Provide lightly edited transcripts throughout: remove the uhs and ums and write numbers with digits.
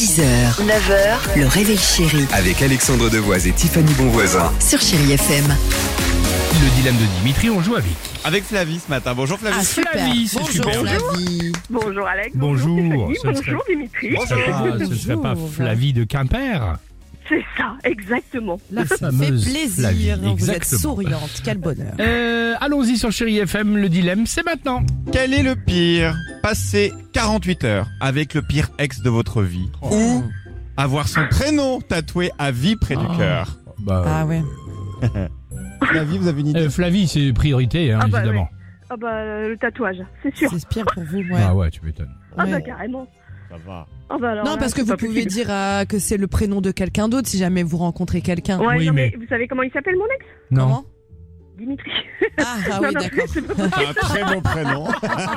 6h, 9h, le réveil chéri Avec Alexandre Devoise et Tiffany Bonvoisin. sur Chéri FM. Le dilemme de Dimitri, on joue avec qui? Avec Flavie ce matin. Bonjour Flavie. Ah super, Flavie, c'est bonjour super. Flavie. Bonjour Alex. Bonjour, Stéphanie, ce serait- bonjour Dimitri. Ce serait pas Flavie de Quimper? C'est ça, exactement. La Ça fait fameuse plaisir, Flavie, vous êtes exactement. souriante, quel bonheur. Allons-y sur Chéri FM, le dilemme, c'est maintenant. Quel est le pire? Passer 48 heures avec le pire ex de votre vie ou avoir son prénom tatoué à vie près du cœur? Ah ouais. Flavie, vous avez une idée? Flavie, c'est priorité, hein, Ah bah évidemment. Ah bah le tatouage, c'est sûr. C'est pire pour vous, ouais. Ah ouais, tu m'étonnes. Ah Ouais. bah carrément. Ça va. Ah bah alors Non, là, parce que c'est vous pas pouvez possible. dire que c'est le prénom de quelqu'un d'autre si jamais vous rencontrez quelqu'un. Ouais, Oui, non, mais- vous savez comment il s'appelle mon ex? Non. Comment Dimitri. Ah Non, oui, non, d'accord. c'est pas possible. Un très bon prénom.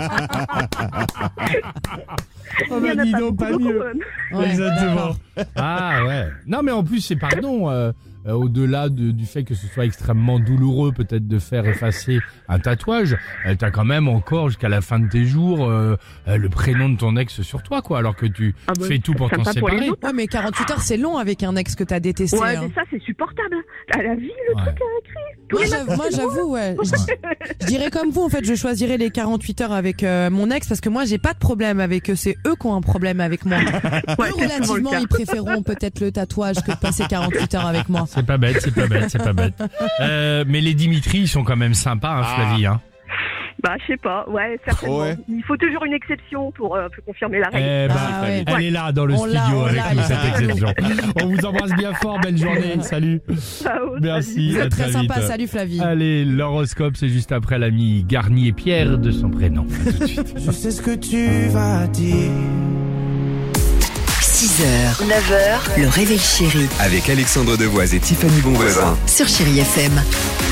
Oh Il y en a dis pas donc, beaucoup, pas mieux. quand même. Ouais, Exactement. d'accord. Ah ouais. Non mais en plus c'est pardon, au-delà du fait que ce soit extrêmement douloureux peut-être de faire effacer un tatouage, t'as quand même encore jusqu'à la fin de tes jours le prénom de ton ex sur toi quoi, alors que tu Ah bah, fais tout pour t'en sympa pour les séparer. autres. Ouais, mais 48 heures, c'est long avec un ex que t'as détesté. Ouais, hein. mais ça c'est supportable. À la vie, le Ouais. truc à écrit. Tous Moi, les matins, c'est drôle. j'avoue, ouais. Je dirais comme vous, en fait, je choisirais les 48 heures avec mon ex parce que moi, j'ai pas de problème avec eux. C'est eux qui ont un problème avec moi. Ouais, Eux, c'est souvent le relativement, cas. ils préféreront peut-être le tatouage que de passer 48 heures avec moi. C'est pas bête, c'est pas bête, c'est pas bête. Mais les Dimitri ils sont quand même sympas, hein, Flavie. Hein. Bah je sais pas, ouais, certainement. Ouais. Il faut toujours une exception pour confirmer la règle. Eh ben, Ah ouais. elle est là dans le On l'a, studio on avec l'a, nous elle cette est là. exception. On vous embrasse bien fort, belle journée. Salut. Ciao, Merci. Vous à êtes très vite. sympa. Salut Flavie. Allez, l'horoscope, c'est juste après l'ami Garnier Pierre de son prénom. À tout de suite. Je sais ce que tu vas dire. 6h, 9h, le réveil chéri Avec Alexandre Devoise et Tiffany Bonvoisin. sur Chéri FM.